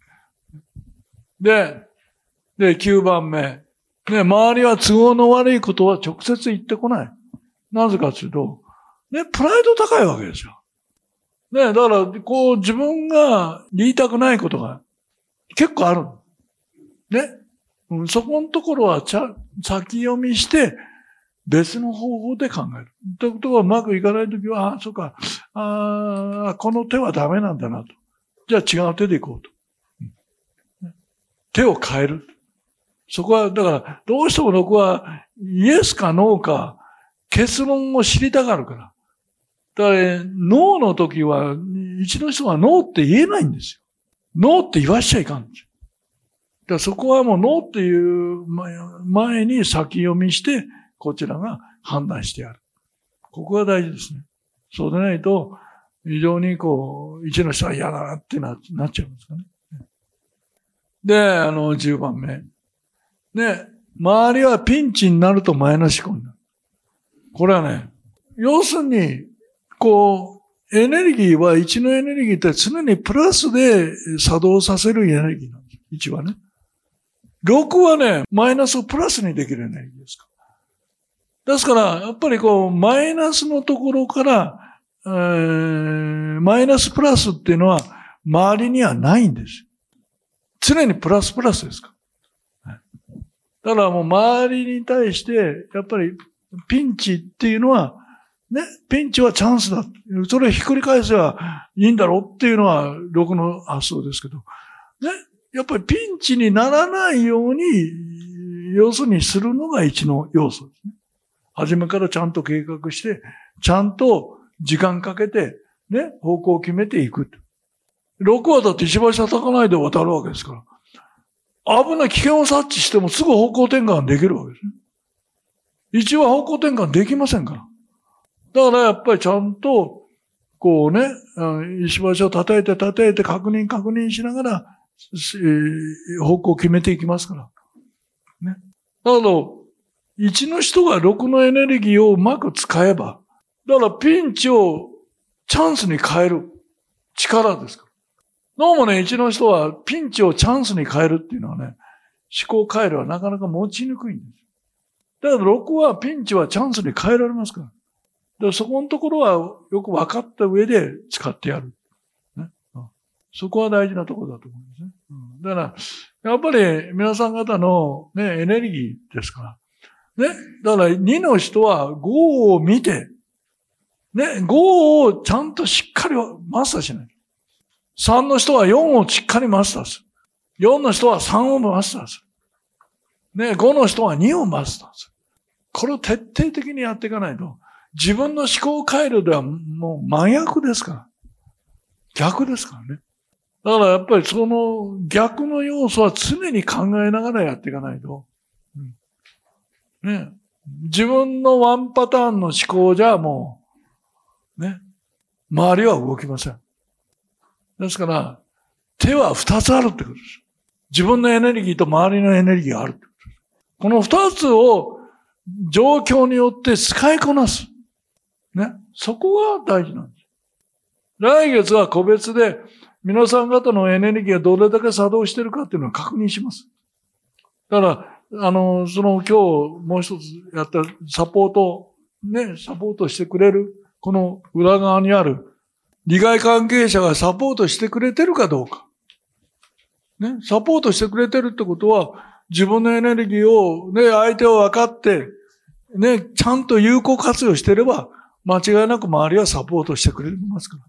で、で、きゅうばんめ。ね、周りは都合の悪いことは直接言ってこない。なぜかというと、ね、プライド高いわけですよ。ね、だから、こう、自分が言いたくないことが結構ある。ね。うん、そこのところはちゃ、先読みして、別の方法で考える。ということがうまくいかないときは、ああ、そうか、ああ、この手はダメなんだなと。じゃあ違う手でいこうと。うん、手を変える。そこは、だから、どうしても僕は、イエスかノーか、結論を知りたがるから。だから、ノーの時は、一の人はノーって言えないんですよ。ノーって言わしちゃいかんんですよ。だからそこはもうノーっていう前に先読みして、こちらが判断してやる。ここが大事ですね。そうでないと、非常にこう、一の人は嫌だなってな、なっちゃうんですかね。で、あの、じゅうばんめ。ね、周りはピンチになるとマイナス思考になる。これはね、 要するに、こう、エネルギーは、いちのエネルギーって常にプラスで作動させるエネルギーなんです。いちはね。ろくはね、マイナスをプラスにできるエネルギーですから。ですから、やっぱりこう、マイナスのところから、えー、マイナスプラスっていうのは、周りにはないんです。常にプラスプラスですから。だからもう周りに対して、やっぱりピンチっていうのは、ね、ピンチはチャンスだ。それをひっくり返せばいいんだろうっていうのはろくの発想ですけど、ね、やっぱりピンチにならないように、要するにするのがいちの要素ですね。初めからちゃんと計画して、ちゃんと時間かけて、ね、方向を決めていく。ろくはだって石橋叩かないで渡るわけですから。危ない危険を察知してもすぐ方向転換できるわけですね。いちは方向転換できませんから。だからやっぱりちゃんと、こうね、石橋を叩いて叩いて確認確認しながら、えー、方向を決めていきますから。ね。だけど、いちの人がろくのエネルギーをうまく使えば、だからピンチをチャンスに変える力ですから。どうもね、いちの人はピンチをチャンスに変えるっていうのはね、思考回路はなかなか持ちにくいんです。だからろくはピンチはチャンスに変えられますから。だからそこのところはよく分かった上で使ってやる。ね、そこは大事なところだと思うんですね。だから、やっぱり皆さん方のね、エネルギーですから。ね。だからにの人はごを見て、ね、ごをちゃんとしっかりマスターしない。さんの人はよんをしっかりマスターする。よんの人はさんをマスターする。ね、ごの人はにをマスターする。これを徹底的にやっていかないと、自分の思考回路ではもう真逆ですから。逆ですからね。だからやっぱりその逆の要素は常に考えながらやっていかないと。うん、ね、自分のワンパターンの思考じゃもう、ね、周りは動きません。ですから、手は二つあるってことです。自分のエネルギーと周りのエネルギーがあるってことです。この二つを状況によって使いこなす。ね。そこが大事なんです。来月は個別で皆さん方のエネルギーがどれだけ作動しているかっていうのを確認します。だから、あの、その今日もう一つやったサポート、ね、サポートしてくれる、この裏側にある利害関係者がサポートしてくれてるかどうか。ね、サポートしてくれてるってことは、自分のエネルギーを、ね、相手を分かって、ね、ちゃんと有効活用してれば、間違いなく周りはサポートしてくれますから。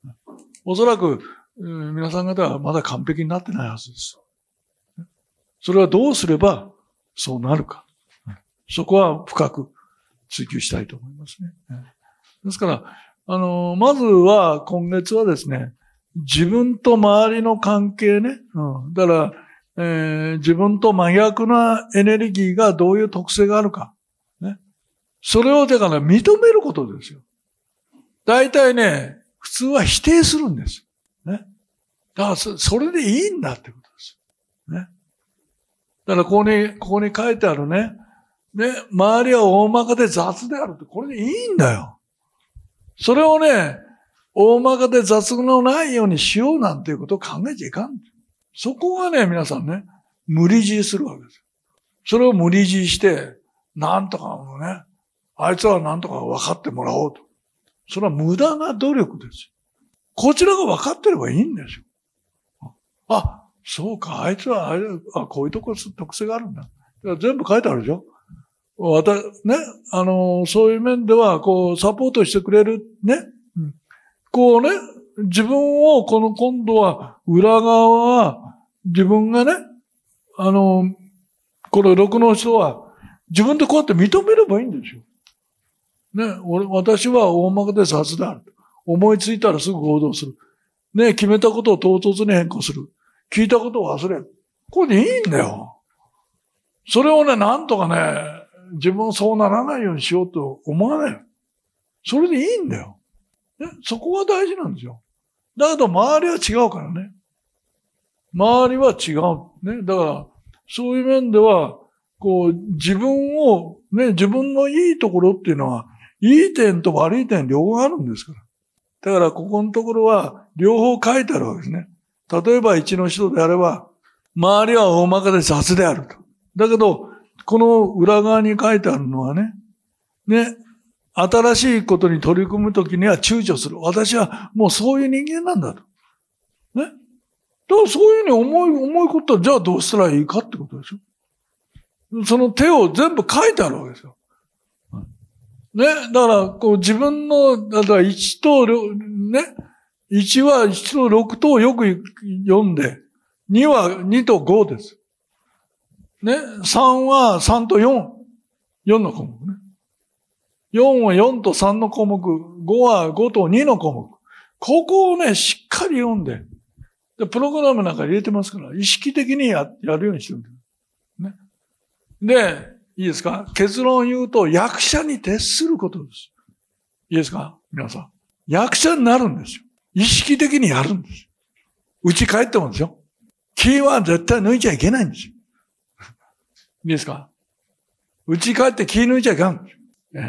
おそらく、うん、皆さん方はまだ完璧になってないはずです。それはどうすればそうなるか。そこは深く追求したいと思いますね。ですから、あの、まずは今月はですね、自分と周りの関係ね。うん、だから、えー、自分と真逆なエネルギーがどういう特性があるか。ね。それをだから認めることですよ。大体ね、普通は否定するんです。ね。だからそ、それでいいんだってことです。ね。だからここに、ここに書いてあるね。ね、周りは大まかで雑であるって、これでいいんだよ。それをね、大まかで雑のないようにしようなんていうことを考えちゃいかん。そこがね、皆さんね、無理強いするわけです。それを無理強いして、なんとかもね、あいつはなんとか分かってもらおうと。それは無駄な努力です。こちらが分かってればいいんですよ。あ、そうか、あいつはあれ、あ、こういうとこ特性があるんだ。全部書いてあるでしょ。わた、ね、あの、そういう面では、こう、サポートしてくれる、ね。うん、こうね、自分を、この、今度は、裏側は、自分がね、あの、このろくの人は、自分でこうやって認めればいいんですよ。ね、俺、私は大まかで雑である。思いついたらすぐ行動する。ね、決めたことを唐突に変更する。聞いたことを忘れる。これでいいんだよ。それをね、なんとかね、自分そうならないようにしようと思わない。それでいいんだよ。ね、そこが大事なんですよ。だけど周りは違うからね。周りは違う。ね。だから、そういう面では、こう、自分を、ね、自分のいいところっていうのは、 いい点と悪い点両方あるんですから。だからここのところは両方書いてあるわけですね。例えば一の人であれば、周りは大まかで雑であると。だけど、この裏側に書いてあるのはね、ね、新しいことに取り組むときには躊躇する。私はもうそういう人間なんだと。ね。だからそういうふうに思い、思いことはじゃあどうしたらいいかってことでしょ。その手を全部書いてあるわけですよ。ね。だから、こう自分の、だからいちと、ね。いちはいちとろくとよく読んで、にはにとごです。ね。さんはさんとよん。よんの項目ね。よんはよんとさんの項目。ごはごとにの項目。ここをね、しっかり読んで、でプログラムなんか入れてますから、意識的にや、やるようにしてるんです。ね。で、いいですか？結論を言うと、役者に徹することです。いいですか？皆さん。役者になるんですよ。意識的にやるんですよ。うち帰ってもですよ。気は絶対抜いちゃいけないんですよ。いいですか？うち帰って気抜いちゃいかん。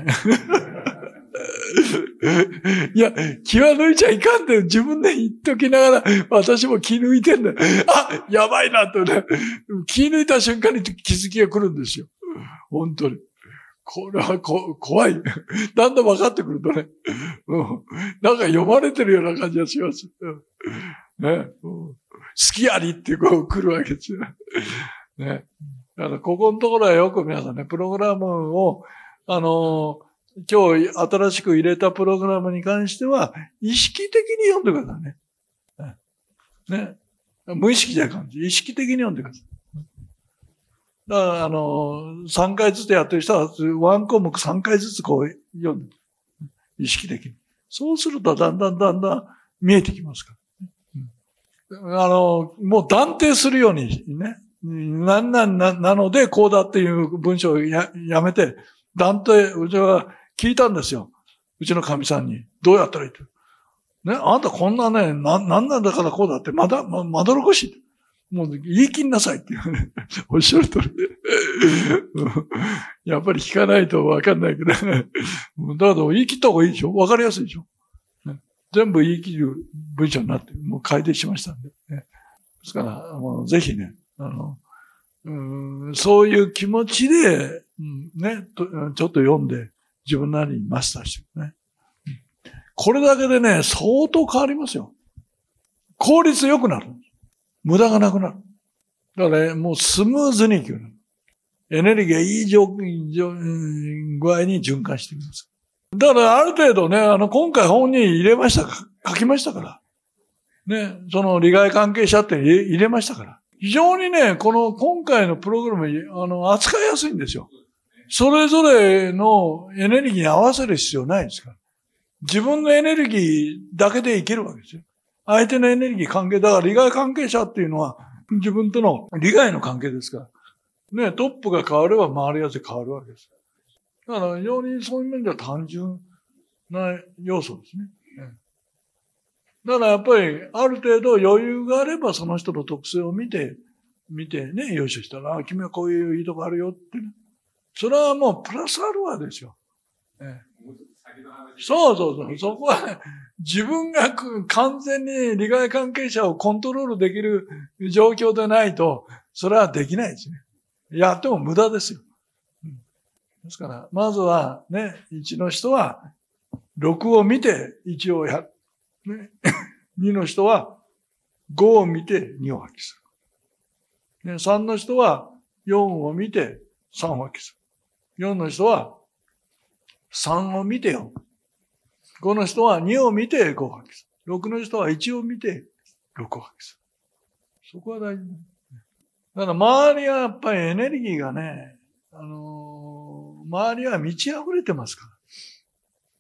いや、気は抜いちゃいかんって自分で言っときながら、私も気抜いてんだよ。あ、やばいなとね。気抜いた瞬間に気づきが来るんですよ。本当に。これはこ怖い。だんだん分かってくるとね。うん、なんか読まれてるような感じがします。ね、うん、好きやりってこう来るわけですよ。ね。だからここのところはよく皆さんね、プログラムを、あのー、今日新しく入れたプログラムに関しては、意識的に読んでくださいね。ね。無意識じゃ感じ。意識的に読んでください。だから、あの、さんかいずつやってる人は、ワン項目さんかいずつこう読んで、意識的に。そうすると、だんだんだんだん見えてきますから。うん、あの、もう断定するようにね、なんなんな、なので、こうだっていう文章を や, やめて、断定、うちは聞いたんですよ。うちの神さんに。どうやったらいいって。ね、あんたこんなね、な、なんなんだからこうだって、まだ、ま、まどろこしい。もう言い切んなさいっていうね。おっしゃる通りで。やっぱり聞かないとわかんないけどね。だけど言い切った方がいいでしょ？わかりやすいでしょ？ね、全部言い切る文章になって、もう改訂しましたんで、ね。ですから、もうぜひね、あの、うん、そういう気持ちで、うん、ね、ちょっと読んで自分なりにマスターしてね。これだけでね、相当変わりますよ。効率良くなる。無駄がなくなる。だからね、もうスムーズにいくようになる。エネルギーがいい状具合に循環していきます。だからある程度ね、あの、今回本に入れましたか、書きましたから。ね、その利害関係者って入れましたから。非常にね、この今回のプログラム、あの、扱いやすいんですよ。それぞれのエネルギーに合わせる必要ないですから。自分のエネルギーだけでいけるわけですよ。相手のエネルギー関係、だから利害関係者っていうのは自分との利害の関係ですから。ね、トップが変われば周りやつ変わるわけです。だから非常にそういう面では単純な要素ですね。だからやっぱりある程度余裕があればその人の特性を見て、見てね、よししたら、君はこういういいとこあるよってね。それはもうプラスアルファですよ。ね、そうそうそう。そこは、ね、自分が完全に利害関係者をコントロールできる状況でないと、それはできないですね。やっても無駄ですよ。うん、ですから、まずはね、いちの人はろくを見ていちをやる。ね、にの人はごを見てにを発揮する。ね、さんの人はよんを見てさんを発揮する。よんの人はさんを見てよん。ごの人はにを見てごを発揮する。ろくの人はいちを見てろくを発揮する。そこは大事。だから周りはやっぱりエネルギーがね、あのー、周りは満ち溢れてますから。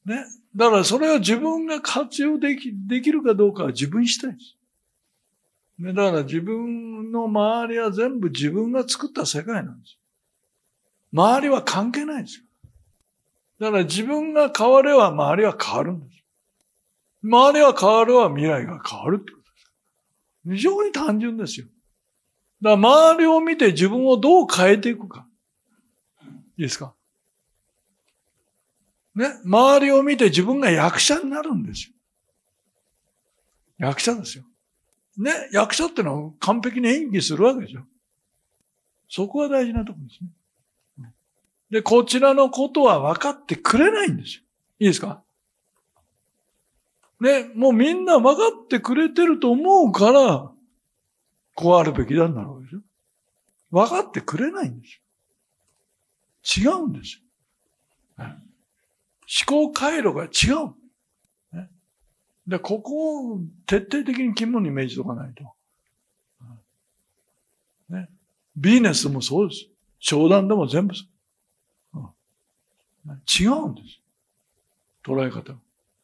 ね。だからそれを自分が活用でき、できるかどうかは自分次第です。ね。だから自分の周りは全部自分が作った世界なんです。周りは関係ないんですよ。だから自分が変われば周りは変わるんです。周りは変われば未来が変わるってことです。非常に単純ですよ。だから周りを見て自分をどう変えていくか。いいですか？ ね、周りを見て自分が役者になるんですよ。役者ですよ。ね、役者ってのは完璧に演技するわけですよ。そこが大事なところですね。で、こちらのことは分かってくれないんですよ。いいですか？ね、もうみんな分かってくれてると思うから、こうあるべきだになるわけですよ。分かってくれないんですよ。違うんですよ。ね、思考回路が違う。ね、で、ここを徹底的に肝に銘じとかないと。ね、ビジネスもそうです。商談でも全部そう。うん、違うんです。捉え方。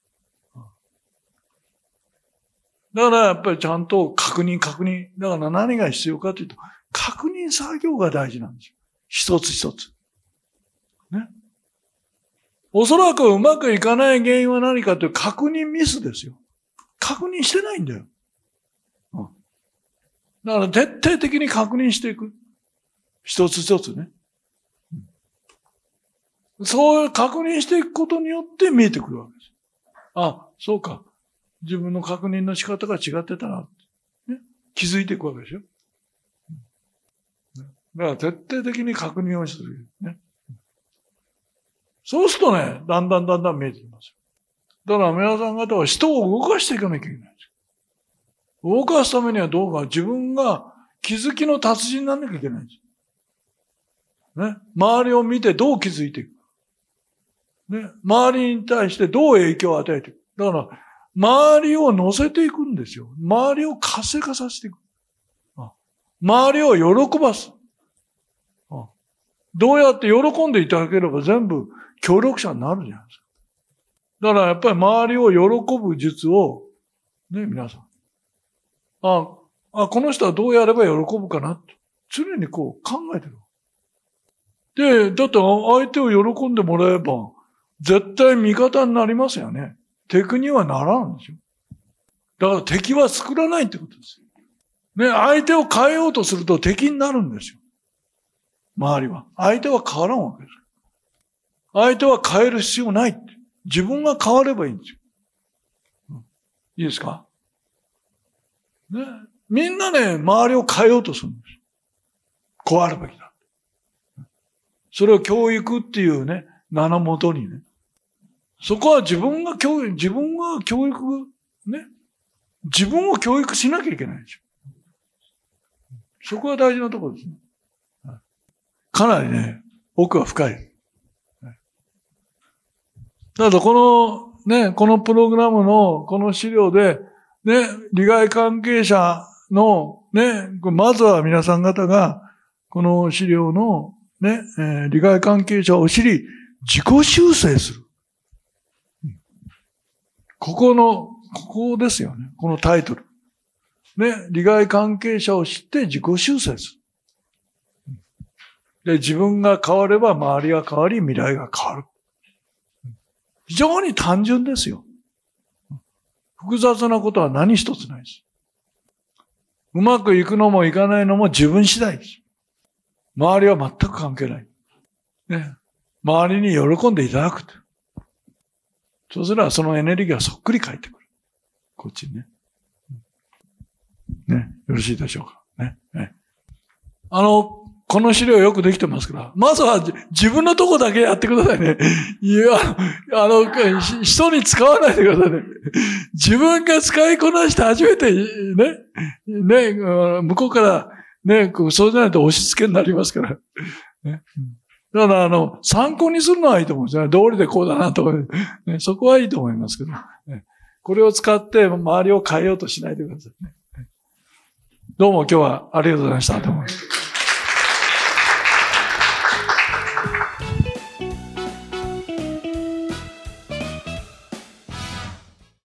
だからやっぱりちゃんと確認確認。だから何が必要かというと、確認作業が大事なんですよ。一つ一つ。ね。おそらくうまくいかない原因は何かというと確認ミスですよ。確認してないんだよ。うん、だから徹底的に確認していく。一つ一つね。うん、そう確認していくことによって見えてくるわけです。あ、そうか。自分の確認の仕方が違ってたな、ね、気づいていくわけでしょ。だから徹底的に確認をする、ね。そうするとね、だんだんだんだん見えてきますよ。だから皆さん方は人を動かしていかなきゃいけないんですよ。動かすためにはどうか、自分が気づきの達人にならなきゃいけないんですよ。ね。周りを見てどう気づいていく。ね。周りに対してどう影響を与えていく。だから、周りを乗せていくんですよ。周りを活性化させていく。周りを喜ばす。どうやって喜んでいただければ全部協力者になるじゃないですか。だからやっぱり周りを喜ぶ術を、ね、皆さん。あ、あ、この人はどうやれば喜ぶかなと。常にこう考えてる。で、だって相手を喜んでもらえば、絶対味方になりますよね。敵にはならんですよ。だから敵は作らないってことですよ。ね、相手を変えようとすると敵になるんですよ。周りは。相手は変わらんわけです。相手は変える必要ないって。自分が変わればいいんですよ。うん、いいですか？ね、みんなね、周りを変えようとするんです。こうあるべきだ。それを教育っていうね、名のもとにね。そこは自分が教育、自分が教育、ね。自分を教育しなきゃいけないんですよ。そこが大事なところですね。かなりね、奥は深い。ただこのね、このプログラムのこの資料で、ね、利害関係者のね、まずは皆さん方が、この資料のね、えー、利害関係者を知り、自己修正する。ここの、ここですよね。このタイトル。ね、利害関係者を知って自己修正する。で、自分が変われば周りが変わり、未来が変わる。非常に単純ですよ。複雑なことは何一つないです。うまくいくのもいかないのも自分次第です。周りは全く関係ない。ね、周りに喜んでいただく。そうすればそのエネルギーがそっくり返ってくる。こっちにね。ね、よろしいでしょうか。ね。ね、あの、この資料よくできてますから、まずは自分のとこだけやってくださいね。いや、あの、人に使わないでくださいね。自分が使いこなして初めて、ね、ね、向こうから、ね、そうじゃないと押し付けになりますから。ね、だから、あの、参考にするのはいいと思うんですよ。道理でこうだなとか、ね、そこはいいと思いますけど、ね、これを使って周りを変えようとしないでくださいね。どうも今日はありがとうございましたと思います。